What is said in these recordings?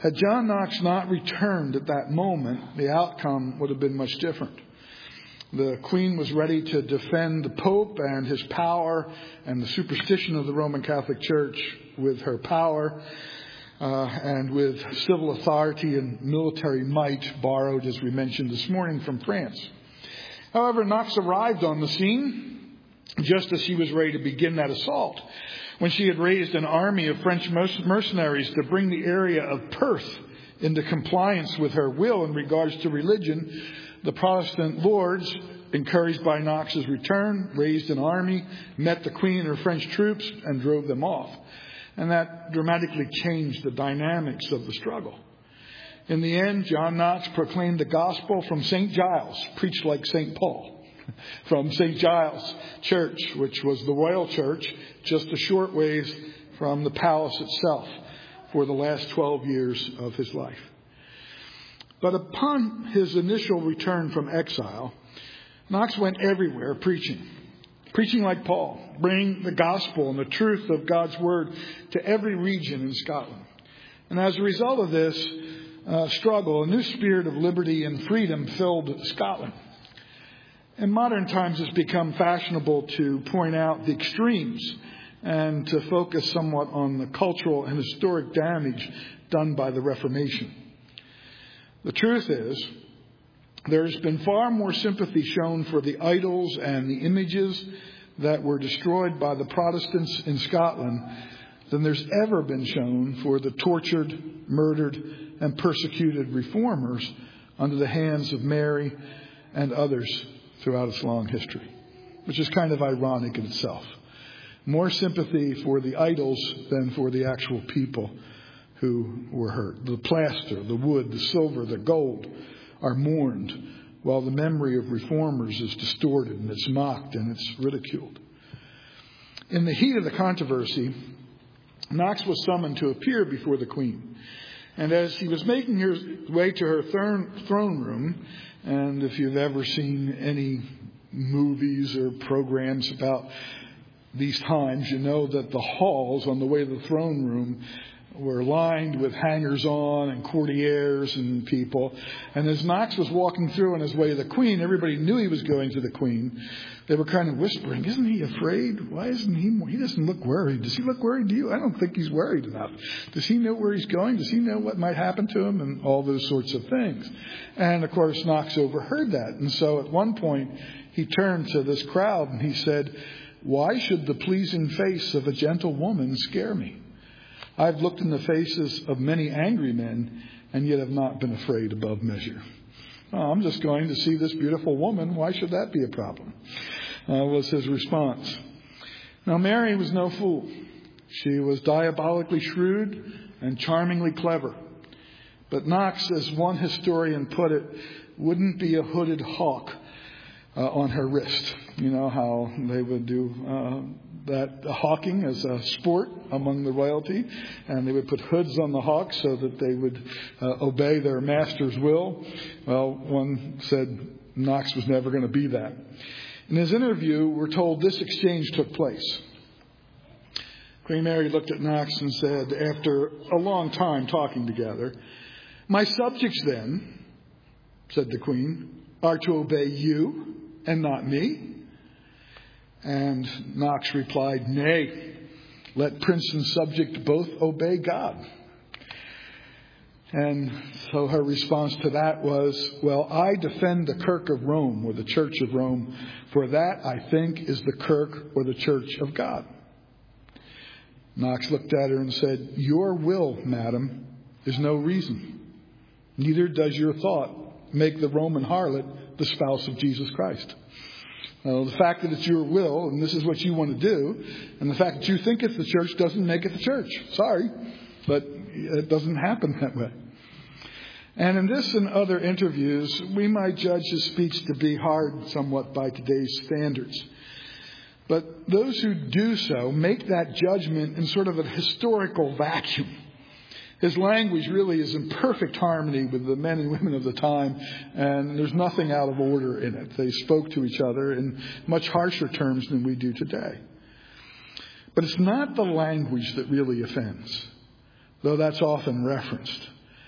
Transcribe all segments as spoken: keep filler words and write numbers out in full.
Had John Knox not returned at that moment, the outcome would have been much different. The Queen was ready to defend the Pope and his power and the superstition of the Roman Catholic Church with her power uh, and with civil authority and military might borrowed, as we mentioned this morning, from France. However, Knox arrived on the scene just as she was ready to begin that assault, when she had raised an army of French mercenaries to bring the area of Perth into compliance with her will in regards to religion. The Protestant lords, encouraged by Knox's return, raised an army, met the Queen and her French troops, and drove them off. And that dramatically changed the dynamics of the struggle. In the end, John Knox proclaimed the gospel from Saint Giles, preached like Saint Paul, from Saint Giles Church, which was the royal church, just a short ways from the palace itself, for the last twelve years of his life. But upon his initial return from exile, Knox went everywhere preaching. Preaching like Paul, bringing the gospel and the truth of God's word to every region in Scotland. And as a result of this uh, struggle, a new spirit of liberty and freedom filled Scotland. In modern times, it's become fashionable to point out the extremes and to focus somewhat on the cultural and historic damage done by the Reformation. The truth is, there's been far more sympathy shown for the idols and the images that were destroyed by the Protestants in Scotland than there's ever been shown for the tortured, murdered, and persecuted reformers under the hands of Mary and others throughout its long history, which is kind of ironic in itself. More sympathy for the idols than for the actual people who were hurt. The plaster, the wood, the silver, the gold are mourned, while the memory of reformers is distorted and it's mocked and it's ridiculed. In the heat of the controversy, Knox was summoned to appear before the Queen. And as he was making his way to her throne room, and if you've ever seen any movies or programs about these times, you know that the halls on the way to the throne room were lined with hangers-on and courtiers and people. And as Knox was walking through on his way to the Queen, everybody knew he was going to the Queen. They were kind of whispering, isn't he afraid? Why isn't he more? He doesn't look worried. Does he look worried to you? I don't think he's worried enough. Does he know where he's going? Does he know what might happen to him? And all those sorts of things. And of course, Knox overheard that. And so at one point, he turned to this crowd and he said, "Why should the pleasing face of a gentle woman scare me? I've looked in the faces of many angry men and yet have not been afraid above measure. Oh, I'm just going to see this beautiful woman. Why should that be a problem?" Uh, was his response. Now, Mary was no fool. She was diabolically shrewd and charmingly clever. But Knox, as one historian put it, wouldn't be a hooded hawk uh, on her wrist. You know how they would do uh, that hawking as a sport among the royalty, and they would put hoods on the hawks so that they would uh, obey their master's will. Well, one said Knox was never going to be that. In his interview, we're told this exchange took place. Queen Mary looked at Knox and said, after a long time talking together, "My subjects then," said the Queen, "are to obey you and not me." And Knox replied, "Nay, let prince and subject both obey God." And so her response to that was, "Well, I defend the Kirk of Rome, or the Church of Rome, for that I think is the Kirk or the Church of God." Knox looked at her and said, "Your will, madam, is no reason. Neither does your thought make the Roman harlot the spouse of Jesus Christ." Well, the fact that it's your will and this is what you want to do, and the fact that you think it's the church doesn't make it the church. Sorry, but it doesn't happen that way. And in this and other interviews, we might judge his speech to be hard somewhat by today's standards. But those who do so make that judgment in sort of a historical vacuum. His language really is in perfect harmony with the men and women of the time, and there's nothing out of order in it. They spoke to each other in much harsher terms than we do today. But it's not the language that really offends, though that's often referenced.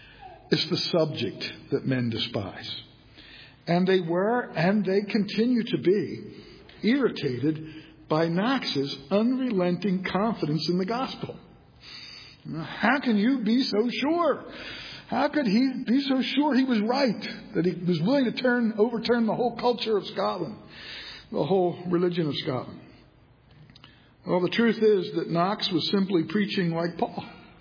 is the subject that men despise. And they were, and they continue to be, irritated by Knox's unrelenting confidence in the gospel. How can you be so sure? How could he be so sure he was right, that he was willing to turn, overturn the whole culture of Scotland, the whole religion of Scotland? Well, the truth is that Knox was simply preaching like Paul.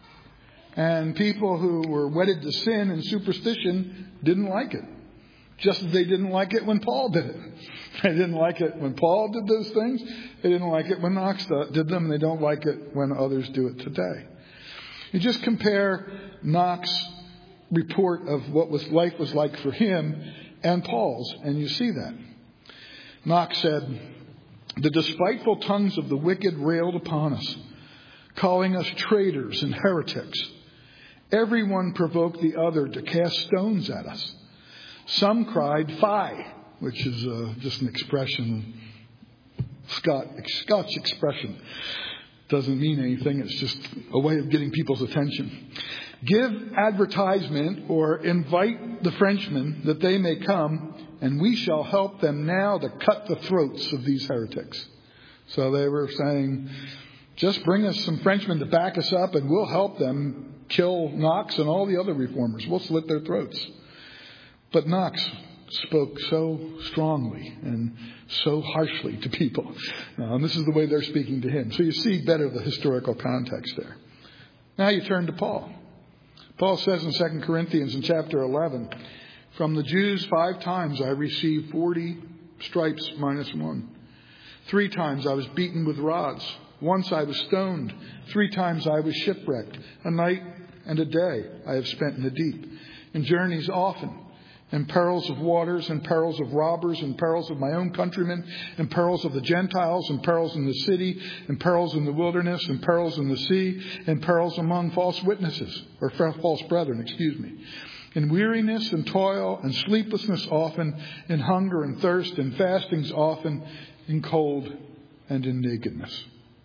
And people who were wedded to sin and superstition didn't like it. Just as they didn't like it when Paul did it. They didn't like it when Paul did those things. They didn't like it when Knox did them. And they don't like it when others do it today. You just compare Knox's report of what was life was like for him and Paul's, and you see that. Knox said, "The despiteful tongues of the wicked railed upon us, calling us traitors and heretics. Everyone provoked the other to cast stones at us. Some cried, 'Fie,' which is uh, just an expression, Scot, Scotch expression. Doesn't mean anything. It's just a way of getting people's attention. 'Give advertisement or invite the Frenchmen that they may come, and we shall help them now to cut the throats of these heretics.'" So they were saying, just bring us some Frenchmen to back us up and we'll help them kill Knox and all the other reformers. We'll slit their throats. But Knox spoke so strongly and so harshly to people. Now, and this is the way they're speaking to him. So you see better the historical context there. Now you turn to Paul. Paul says in Second Corinthians in chapter eleven, "From the Jews five times I received forty stripes minus one. Three times I was beaten with rods. Once I was stoned. Three times I was shipwrecked. A night and a day I have spent in the deep. In journeys often. In perils of waters, in perils of robbers, in perils of my own countrymen, in perils of the Gentiles, in perils in the city, in perils in the wilderness, in perils in the sea, in perils among false witnesses, or false brethren, excuse me. In weariness and toil and sleeplessness often, in hunger and thirst, in fastings often, in cold and in nakedness."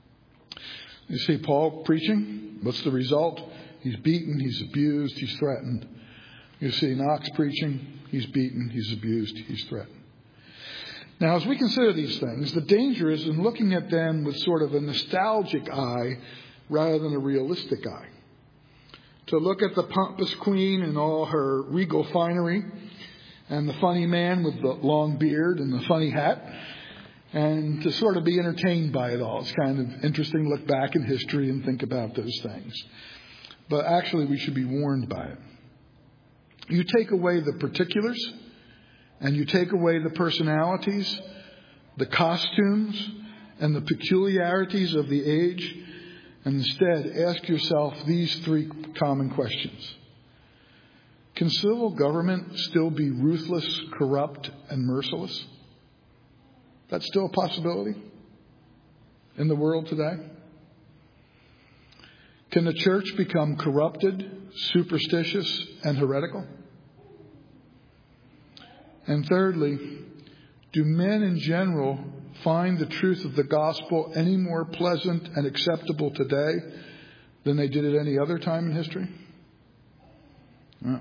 You see Paul preaching. What's the result? He's beaten, he's abused, he's threatened. You see Knox preaching. He's beaten, he's abused, he's threatened. Now, as we consider these things, the danger is in looking at them with sort of a nostalgic eye rather than a realistic eye. To look at the pompous queen in all her regal finery and the funny man with the long beard and the funny hat, and to sort of be entertained by it all. It's kind of interesting to look back in history and think about those things. But actually, we should be warned by it. You take away the particulars, and you take away the personalities, the costumes, and the peculiarities of the age, and instead ask yourself these three common questions. Can civil government still be ruthless, corrupt, and merciless? That's still a possibility in the world today. Can the church become corrupted, superstitious, and heretical? And thirdly, do men in general find the truth of the gospel any more pleasant and acceptable today than they did at any other time in history? No.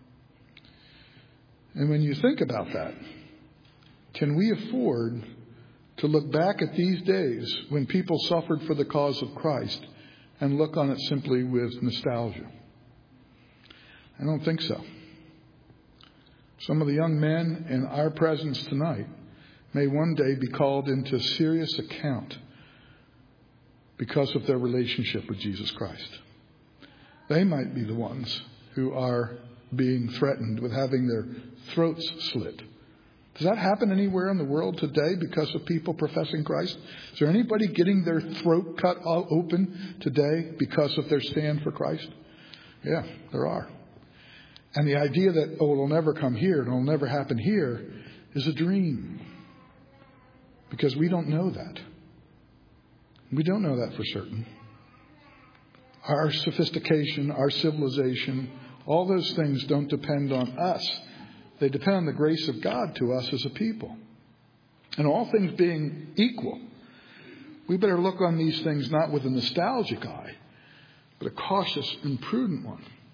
And when you think about that, can we afford to look back at these days when people suffered for the cause of Christ and look on it simply with nostalgia? I don't think so. Some of the young men in our presence tonight may one day be called into serious account because of their relationship with Jesus Christ. They might be the ones who are being threatened with having their throats slit. Does that happen anywhere in the world today because of people professing Christ? Is there anybody getting their throat cut open today because of their stand for Christ? Yeah, there are. And the idea that, oh, it'll never come here, it'll never happen here, is a dream. Because we don't know that. We don't know that for certain. Our sophistication, our civilization, all those things don't depend on us. They depend on the grace of God to us as a people. And all things being equal, we better look on these things not with a nostalgic eye, but a cautious and prudent one.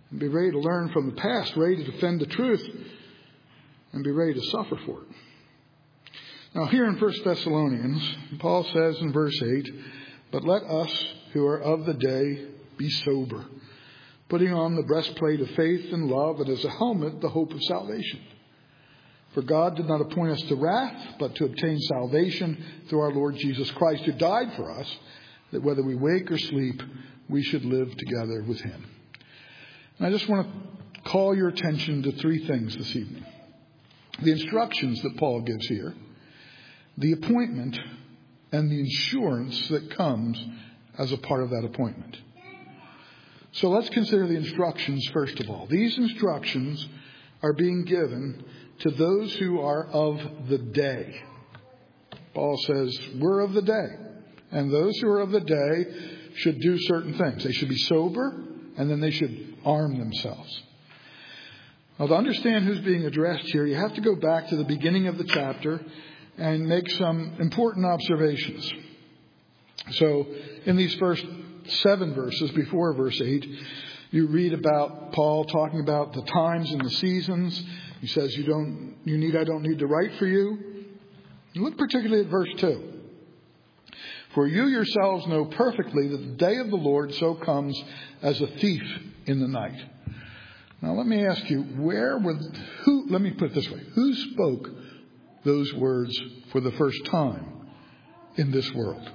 And be ready to learn from the past, ready to defend the truth, and be ready to suffer for it. Now here in First Thessalonians, Paul says in verse eight, "But let us who are of the day be sober, putting on the breastplate of faith and love, and as a helmet the hope of salvation. For God did not appoint us to wrath, but to obtain salvation through our Lord Jesus Christ, who died for us, that whether we wake or sleep, we should live together with him." And I just want to call your attention to three things this evening. The instructions that Paul gives here, the appointment, and the insurance that comes as a part of that appointment. So let's consider the instructions first of all. These instructions are being given to those who are of the day. Paul says, we're of the day. And those who are of the day should do certain things. They should be sober, and then they should arm themselves. Now, to understand who's being addressed here, you have to go back to the beginning of the chapter and make some important observations. So, in these first seven verses, before verse eight, you read about Paul talking about the times and the seasons. He says, you don't, you need, I don't need to write for you. And look particularly at verse two. "For you yourselves know perfectly that the day of the Lord so comes as a thief in the night." Now let me ask you, where were, who, let me put it this way, who spoke those words for the first time in this world?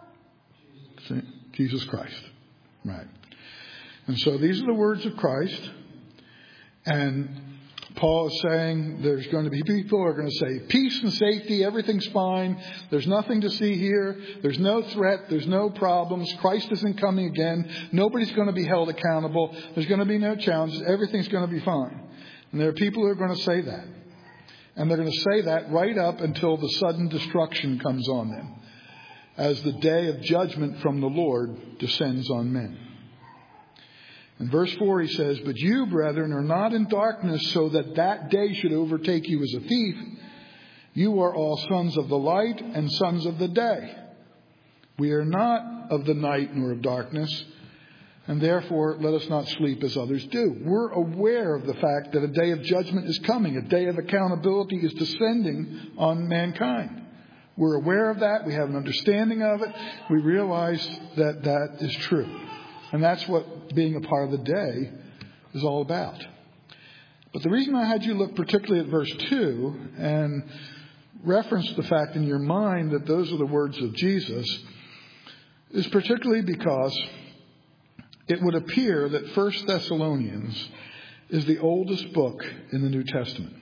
Jesus Christ. Right. And so these are the words of Christ. And Paul is saying there's going to be people who are going to say, peace and safety, everything's fine. There's nothing to see here. There's no threat. There's no problems. Christ isn't coming again. Nobody's going to be held accountable. There's going to be no challenges. Everything's going to be fine. And there are people who are going to say that. And they're going to say that right up until the sudden destruction comes on them, as the day of judgment from the Lord descends on men. In verse four he says, "But you, brethren, are not in darkness, so that that day should overtake you as a thief. You are all sons of the light and sons of the day. We are not of the night nor of darkness, and therefore let us not sleep as others do." We're aware of the fact that a day of judgment is coming. A day of accountability is descending on mankind. We're aware of that. We have an understanding of it. We realize that that is true. And that's what being a part of the day is all about. But the reason I had you look particularly at verse two and reference the fact in your mind that those are the words of Jesus is particularly because it would appear that First Thessalonians is the oldest book in the New Testament.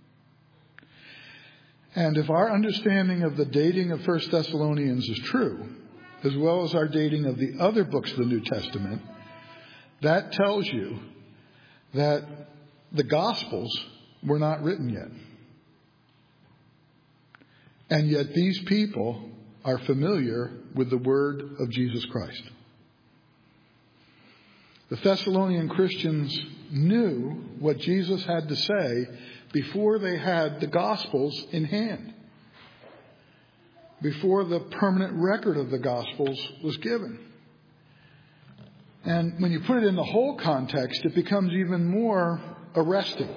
And if our understanding of the dating of First Thessalonians is true, as well as our dating of the other books of the New Testament, that tells you that the Gospels were not written yet. And yet these people are familiar with the word of Jesus Christ. The Thessalonian Christians knew what Jesus had to say before they had the Gospels in hand, before the permanent record of the Gospels was given. And when you put it in the whole context, it becomes even more arresting.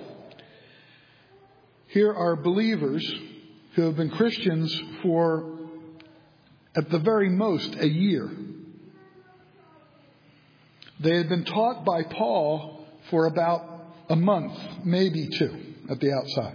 Here are believers who have been Christians for, at the very most, a year. They had been taught by Paul for about a month, maybe two, at the outside.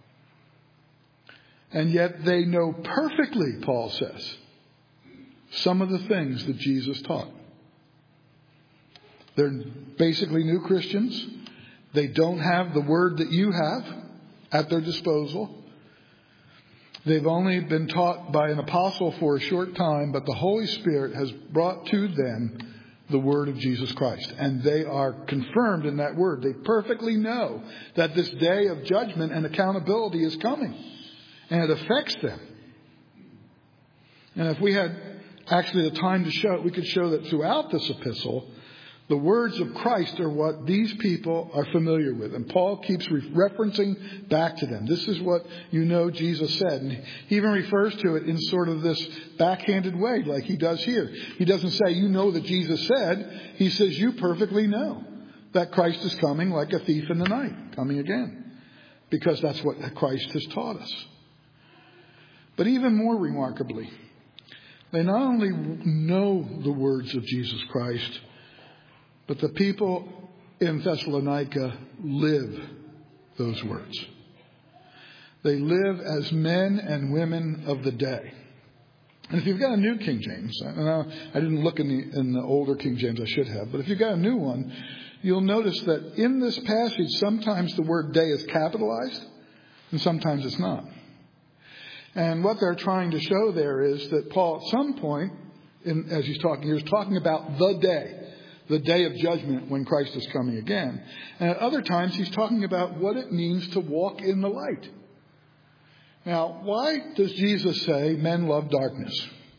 And yet they know perfectly, Paul says, some of the things that Jesus taught. They're basically new Christians. They don't have the word that you have at their disposal. They've only been taught by an apostle for a short time, but the Holy Spirit has brought to them the word of Jesus Christ. And they are confirmed in that word. They perfectly know that this day of judgment and accountability is coming. And it affects them. And if we had actually the time to show it, we could show that throughout this epistle, the words of Christ are what these people are familiar with. And Paul keeps re- referencing back to them. This is what you know Jesus said. And he even refers to it in sort of this backhanded way, like he does here. He doesn't say, you know that Jesus said. He says, you perfectly know that Christ is coming like a thief in the night, coming again, because that's what Christ has taught us. But even more remarkably, they not only know the words of Jesus Christ, but the people in Thessalonica live those words. They live as men and women of the day. And if you've got a new King James, and I, I didn't look in the, in the older King James, I should have, but if you've got a new one, you'll notice that in this passage, sometimes the word day is capitalized, and sometimes it's not. And what they're trying to show there is that Paul, at some point, in, as he's talking, he's talking about the day, the day of judgment when Christ is coming again. And at other times, he's talking about what it means to walk in the light. Now, why does Jesus say men love darkness?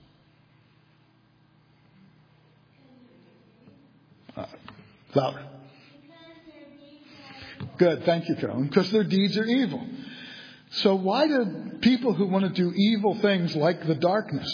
Uh, louder. Good, thank you, Carolyn. Because their deeds are evil. So why do people who want to do evil things like the darkness?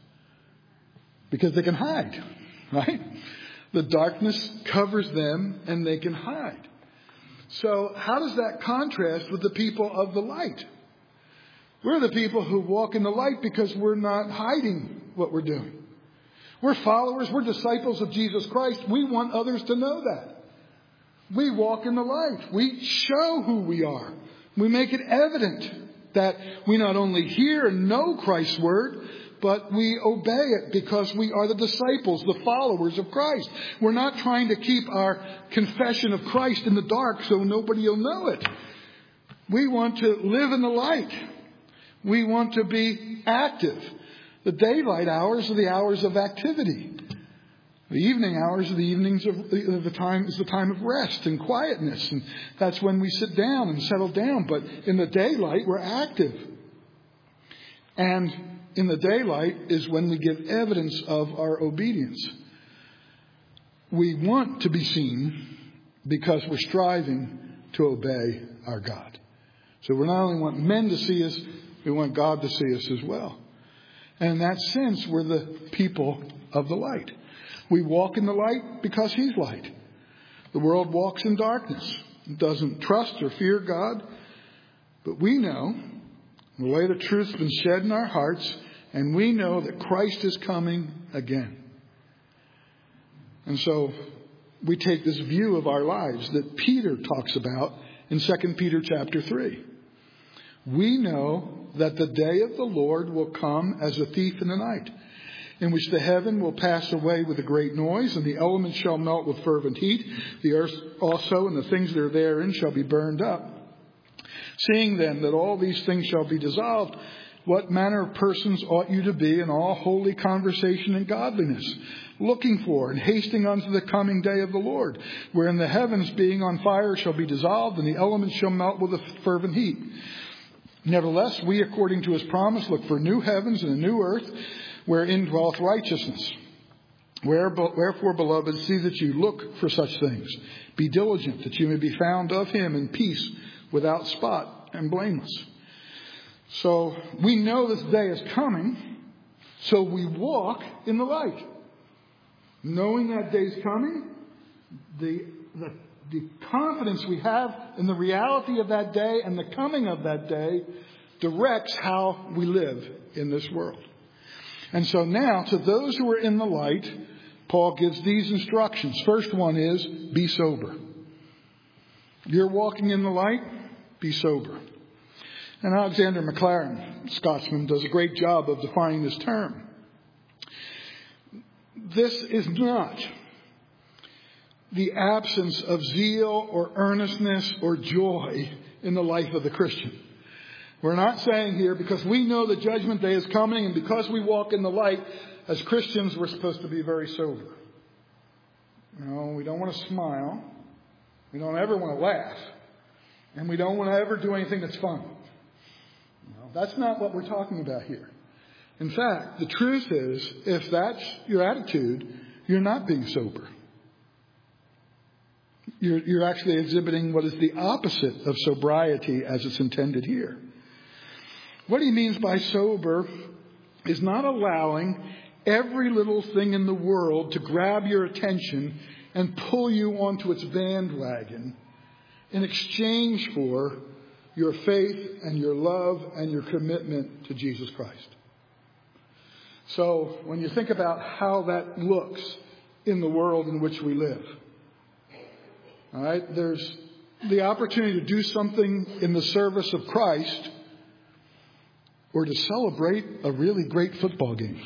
Because they can hide, right? The darkness covers them and they can hide. So how does that contrast with the people of the light? We're the people who walk in the light because we're not hiding what we're doing. We're followers. We're disciples of Jesus Christ. We want others to know that. We walk in the light. We show who we are. We make it evident that we not only hear and know Christ's word, but we obey it because we are the disciples, the followers of Christ. We're not trying to keep our confession of Christ in the dark so nobody will know it. We want to live in the light. We want to be active. The daylight hours are the hours of activity. The evening hours are the evenings of the time is the time of rest and quietness, and that's when we sit down and settle down. But in the daylight, we're active, and in the daylight is when we give evidence of our obedience. We want to be seen because we're striving to obey our God. So we not only want men to see us, we want God to see us as well. And in that sense, we're the people of the light. We walk in the light because He's light. The world walks in darkness. It doesn't trust or fear God. But we know the light of truth has been shed in our hearts, and we know that Christ is coming again. And so we take this view of our lives that Peter talks about in Second Peter chapter three. We know that the day of the Lord will come as a thief in the night, in which the heaven will pass away with a great noise, and the elements shall melt with fervent heat. The earth also and the things that are therein shall be burned up. Seeing then that all these things shall be dissolved, what manner of persons ought you to be in all holy conversation and godliness, looking for and hasting unto the coming day of the Lord, wherein the heavens being on fire shall be dissolved, and the elements shall melt with a fervent heat. Nevertheless, we, according to His promise, look for new heavens and a new earth, wherein dwelleth righteousness. Wherefore, beloved, see that you look for such things. Be diligent that you may be found of Him in peace, without spot and blameless. So we know this day is coming, so we walk in the light. Knowing that day is coming, the, the, the confidence we have in the reality of that day and the coming of that day directs how we live in this world. And so now, to those who are in the light, Paul gives these instructions. First one is, be sober. You're walking in the light, be sober. And Alexander MacLaren, Scotsman, does a great job of defining this term. This is not the absence of zeal or earnestness or joy in the life of the Christian. We're not saying here, because we know the judgment day is coming, and because we walk in the light, as Christians, we're supposed to be very sober. You know, we don't want to smile. We don't ever want to laugh. And we don't want to ever do anything that's fun. You know, that's not what we're talking about here. In fact, the truth is, if that's your attitude, you're not being sober. You're, you're actually exhibiting what is the opposite of sobriety as it's intended here. What he means by sober is not allowing every little thing in the world to grab your attention and pull you onto its bandwagon in exchange for your faith and your love and your commitment to Jesus Christ. So when you think about how that looks in the world in which we live, all right, there's the opportunity to do something in the service of Christ or to celebrate a really great football game.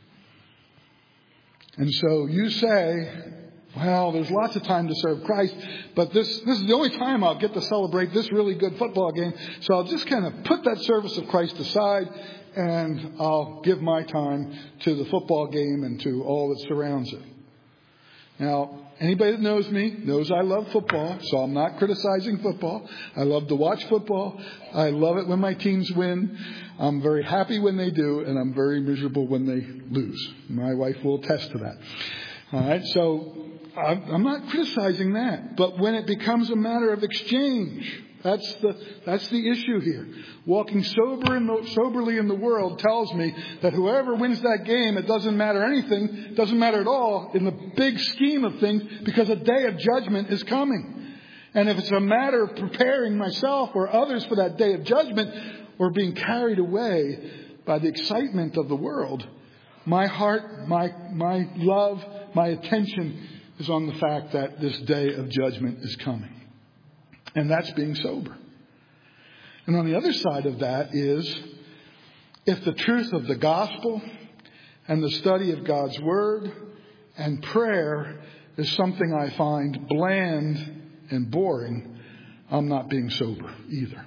And so you say, well, there's lots of time to serve Christ, but this, this is the only time I'll get to celebrate this really good football game. So I'll just kind of put that service of Christ aside and I'll give my time to the football game and to all that surrounds it. Now, anybody that knows me knows I love football, so I'm not criticizing football. I love to watch football. I love it when my teams win. I'm very happy when they do, and I'm very miserable when they lose. My wife will attest to that. All right, so I'm not criticizing that. But when it becomes a matter of exchange, that's the that's the issue here. Walking sober in the, soberly in the world tells me that whoever wins that game, it doesn't matter anything, it doesn't matter at all in the big scheme of things, because a day of judgment is coming. And if it's a matter of preparing myself or others for that day of judgment, or being carried away by the excitement of the world, my heart, my my love, my attention is on the fact that this day of judgment is coming. And that's being sober. And on the other side of that is, if the truth of the gospel and the study of God's word and prayer is something I find bland and boring, I'm not being sober either.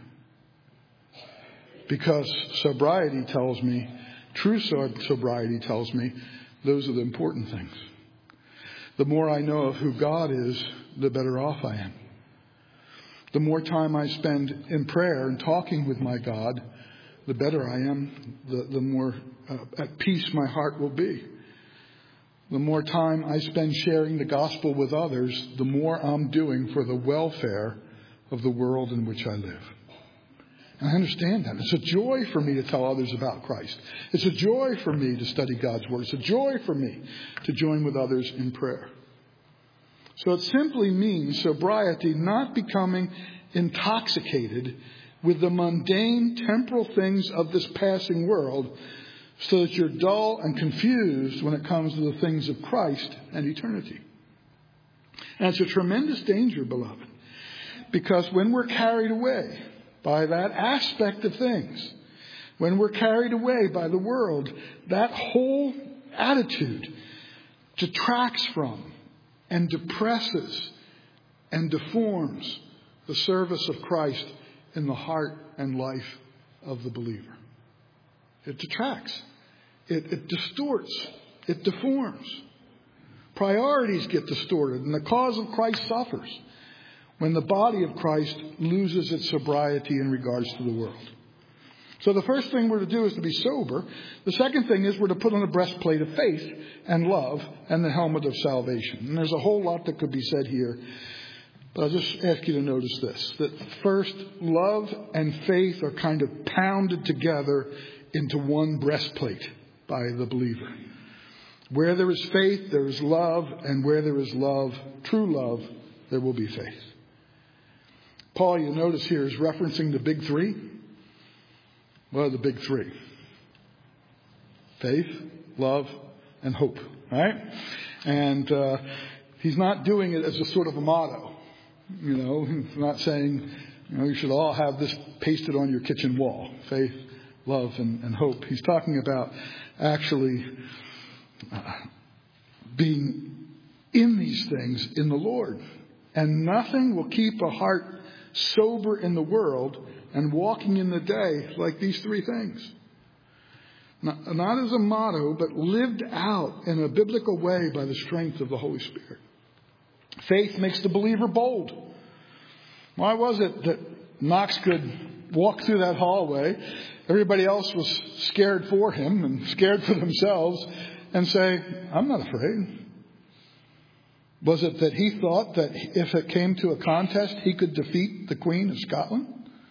Because sobriety tells me, true sobriety tells me, those are the important things. The more I know of who God is, the better off I am. The more time I spend in prayer and talking with my God, the better I am, the, the more uh, at peace my heart will be. The more time I spend sharing the gospel with others, the more I'm doing for the welfare of the world in which I live. And I understand that. It's a joy for me to tell others about Christ. It's a joy for me to study God's word. It's a joy for me to join with others in prayer. So it simply means sobriety, not becoming intoxicated with the mundane temporal things of this passing world, so that you're dull and confused when it comes to the things of Christ and eternity. And it's a tremendous danger, beloved, because when we're carried away by that aspect of things, when we're carried away by the world, that whole attitude detracts from and depresses and deforms the service of Christ in the heart and life of the believer. It detracts. It, it distorts. It deforms. Priorities get distorted, and the cause of Christ suffers when the body of Christ loses its sobriety in regards to the world. So the first thing we're to do is to be sober. The second thing is we're to put on the breastplate of faith and love and the helmet of salvation. And there's a whole lot that could be said here, but I'll just ask you to notice this, that first, love and faith are kind of pounded together into one breastplate by the believer. Where there is faith, there is love, and where there is love, true love, there will be faith. Paul, you notice here, is referencing the big three. What are the big three? Faith, love, and hope. Right? And uh, he's not doing it as a sort of a motto. You know, he's not saying, you know, you should all have this pasted on your kitchen wall. Faith, love, and, and hope. He's talking about actually uh, being in these things in the Lord. And nothing will keep a heart sober in the world and walking in the day like these three things. Not, not as a motto, but lived out in a biblical way by the strength of the Holy Spirit. Faith makes the believer bold. Why was it that Knox could walk through that hallway? Everybody else was scared for him and scared for themselves and say, I'm not afraid. Was it that he thought that if it came to a contest, he could defeat the Queen of Scotland?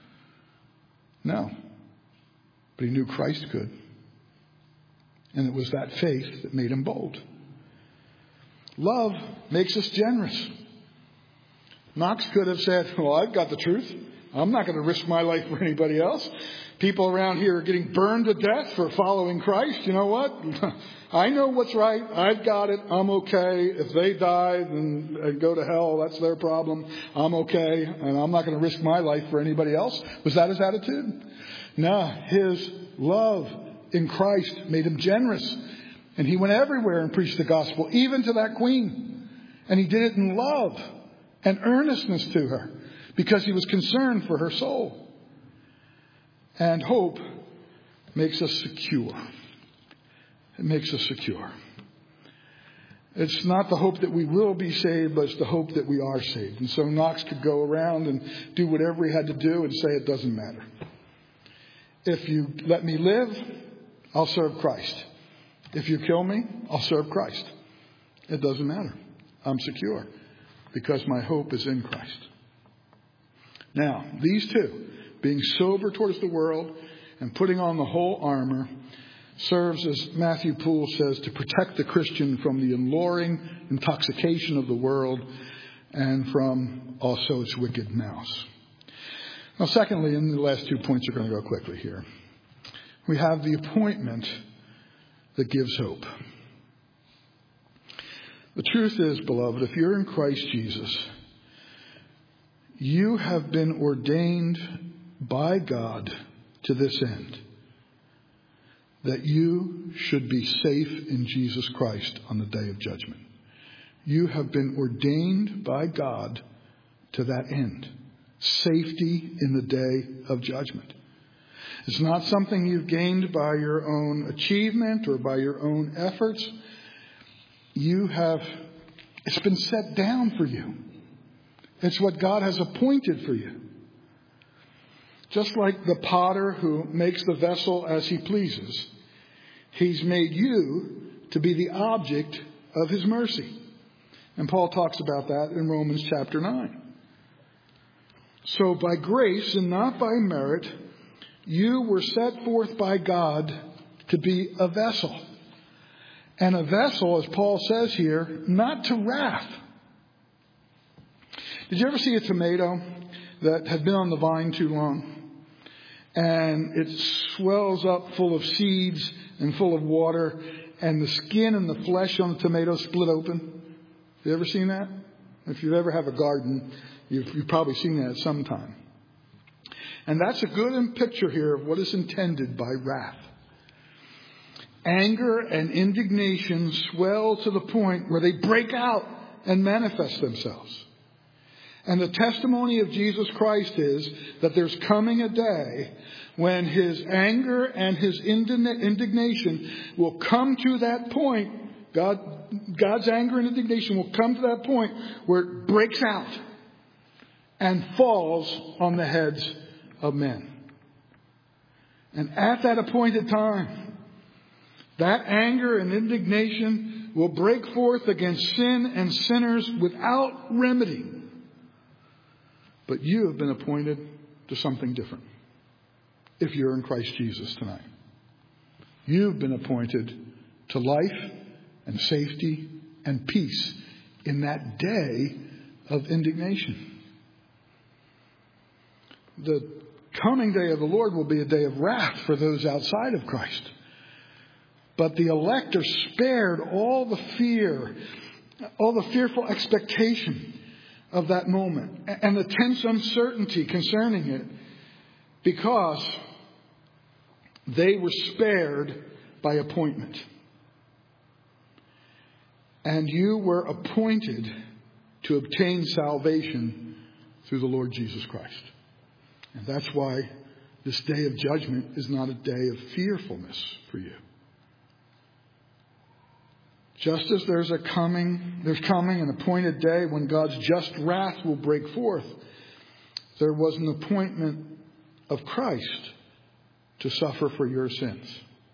No. But he knew Christ could. And it was that faith that made him bold. Love makes us generous. Knox could have said, well, I've got the truth. I'm not going to risk my life for anybody else. People around here are getting burned to death for following Christ. You know what? I know what's right. I've got it. I'm okay. If they die and go to hell, that's their problem. I'm okay. And I'm not going to risk my life for anybody else. Was that his attitude? No. His love in Christ made him generous. And he went everywhere and preached the gospel, even to that queen. And he did it in love and earnestness to her, because he was concerned for her soul. And hope makes us secure. It makes us secure. It's not the hope that we will be saved, but it's the hope that we are saved. And so Knox could go around and do whatever he had to do and say it doesn't matter. If you let me live, I'll serve Christ. If you kill me, I'll serve Christ. It doesn't matter. I'm secure because my hope is in Christ. Now, these two, being sober towards the world and putting on the whole armor, serves, as Matthew Poole says, to protect the Christian from the alluring intoxication of the world and from also its wicked mouths. Now, secondly, and the last two points are going to go quickly here, we have the appointment that gives hope. The truth is, beloved, if you're in Christ Jesus, you have been ordained by God to this end, that you should be safe in Jesus Christ on the day of judgment. You have been ordained by God to that end, safety in the day of judgment. It's not something you've gained by your own achievement or by your own efforts. You have, it's been set down for you. It's what God has appointed for you. Just like the potter who makes the vessel as he pleases, he's made you to be the object of his mercy. And Paul talks about that in Romans chapter nine. So by grace and not by merit, you were set forth by God to be a vessel. And a vessel, as Paul says here, not to wrath. Did you ever see a tomato that had been on the vine too long? And it swells up full of seeds and full of water, and the skin and the flesh on the tomato split open? Have you ever seen that? If you ever have a garden, you've, you've probably seen that at some time. And that's a good picture here of what is intended by wrath. Anger and indignation swell to the point where they break out and manifest themselves. And the testimony of Jesus Christ is that there's coming a day when his anger and his indignation will come to that point. God, God's anger and indignation will come to that point where it breaks out and falls on the heads of men. And at that appointed time, that anger and indignation will break forth against sin and sinners without remedy. But you have been appointed to something different if you're in Christ Jesus tonight. You've been appointed to life and safety and peace in that day of indignation. The coming day of the Lord will be a day of wrath for those outside of Christ. But the elect are spared all the fear, all the fearful expectation of that moment and the tense uncertainty concerning it, because they were spared by appointment. And you were appointed to obtain salvation through the Lord Jesus Christ. And that's why this day of judgment is not a day of fearfulness for you. Just as there's a coming, there's coming an appointed day when God's just wrath will break forth, there was an appointment of Christ to suffer for your sins.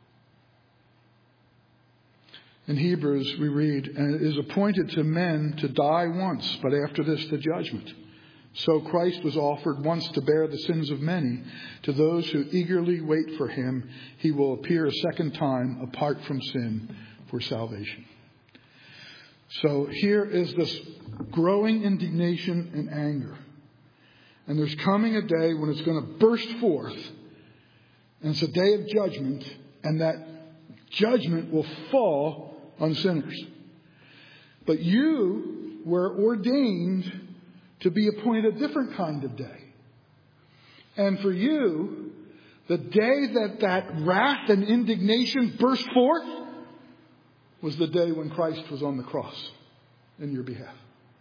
In Hebrews we read, and it is appointed to men to die once, but after this the judgment. So Christ was offered once to bear the sins of many. To those who eagerly wait for him, he will appear a second time apart from sin for salvation. So here is this growing indignation and anger. And there's coming a day when it's going to burst forth. And it's a day of judgment. And that judgment will fall on sinners. But you were ordained to be appointed a different kind of day. And for you, the day that that wrath and indignation burst forth was the day when Christ was on the cross in your behalf.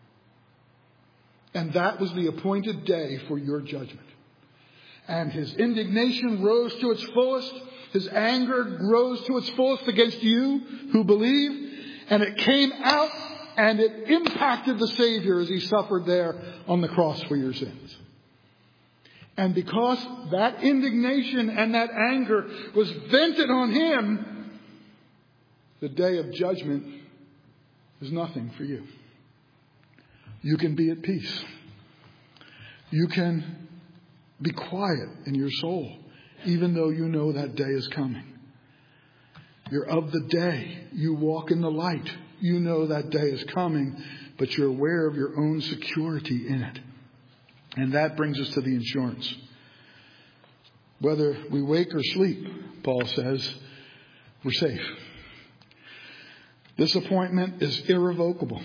And that was the appointed day for your judgment. And his indignation rose to its fullest. His anger rose to its fullest against you who believe. And it came out and it impacted the Savior as he suffered there on the cross for your sins. And because that indignation and that anger was vented on him, the day of judgment is nothing for you. You can be at peace. You can be quiet in your soul, even though you know that day is coming. You're of the day. You walk in the light. You know that day is coming, but you're aware of your own security in it. And that brings us to the insurance. Whether we wake or sleep, Paul says, we're safe. This appointment is irrevocable.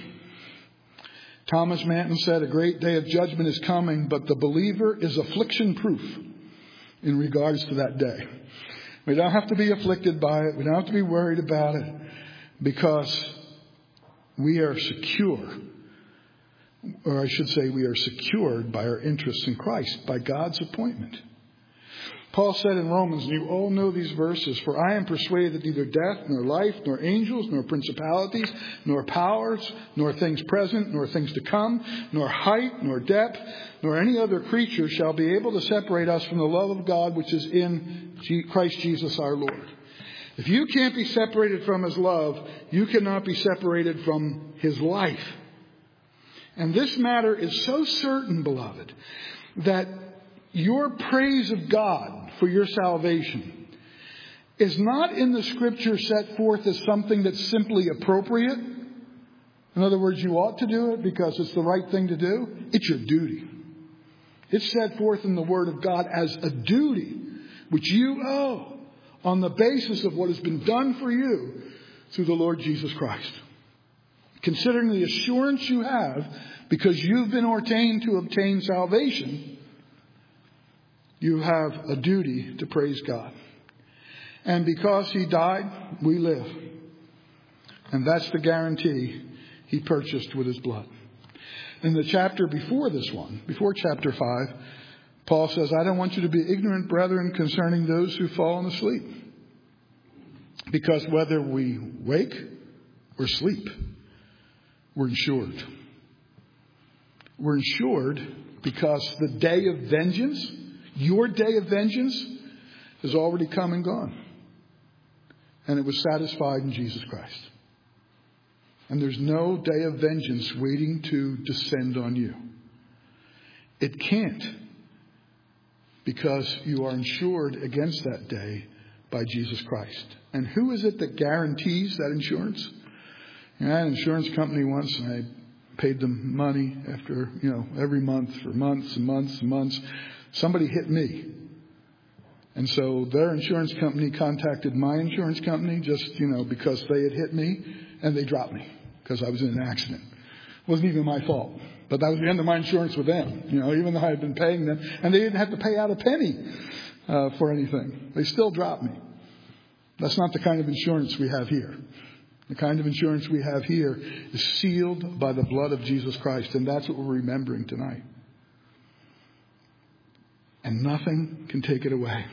Thomas Manton said, a great day of judgment is coming, but the believer is affliction proof in regards to that day. We don't have to be afflicted by it. We don't have to be worried about it, because we are secure. Or I should say we are secured by our interest in Christ, by God's appointment. Paul said in Romans, and you all know these verses, for I am persuaded that neither death, nor life, nor angels, nor principalities, nor powers, nor things present, nor things to come, nor height, nor depth, nor any other creature shall be able to separate us from the love of God which is in Christ Jesus our Lord. If you can't be separated from his love, you cannot be separated from his life. And this matter is so certain, beloved, that your praise of God for your salvation is not in the Scripture set forth as something that's simply appropriate. In other words, you ought to do it because it's the right thing to do. It's your duty. It's set forth in the Word of God as a duty which you owe on the basis of what has been done for you through the Lord Jesus Christ. Considering the assurance you have because you've been ordained to obtain salvation, you have a duty to praise God. And because he died, we live. And that's the guarantee he purchased with his blood. In the chapter before this one, before chapter five, Paul says, I don't want you to be ignorant, brethren, concerning those who fall asleep. Because whether we wake or sleep, we're insured. We're insured because the day of vengeance, your day of vengeance, has already come and gone. And it was satisfied in Jesus Christ. And there's no day of vengeance waiting to descend on you. It can't, because you are insured against that day by Jesus Christ. And who is it that guarantees that insurance? You know, I had an insurance company once, and I paid them money after, you know, every month for months and months and months. Somebody hit me. And so their insurance company contacted my insurance company just, you know, because they had hit me, and they dropped me because I was in an accident. It wasn't even my fault. But that was the end of my insurance with them, you know, even though I had been paying them. And they didn't have to pay out a penny uh, for anything. They still dropped me. That's not the kind of insurance we have here. The kind of insurance we have here is sealed by the blood of Jesus Christ. And that's what we're remembering tonight. And nothing can take it away.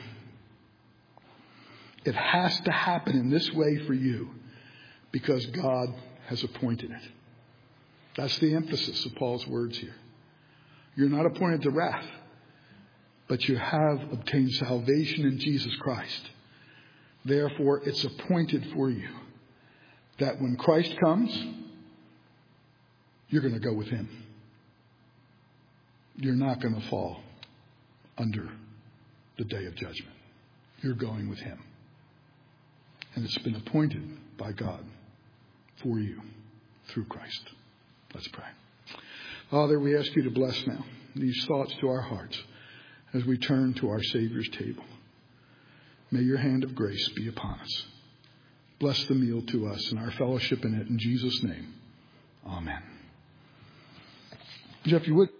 It has to happen in this way for you because God has appointed it. That's the emphasis of Paul's words here. You're not appointed to wrath, but you have obtained salvation in Jesus Christ. Therefore, it's appointed for you that when Christ comes, you're going to go with him. You're not going to fall under the day of judgment. You're going with him. And it's been appointed by God for you through Christ. Let's pray. Father, we ask you to bless now these thoughts to our hearts as we turn to our Savior's table. May your hand of grace be upon us. Bless the meal to us and our fellowship in it. In Jesus' name, amen. Jeff, you would.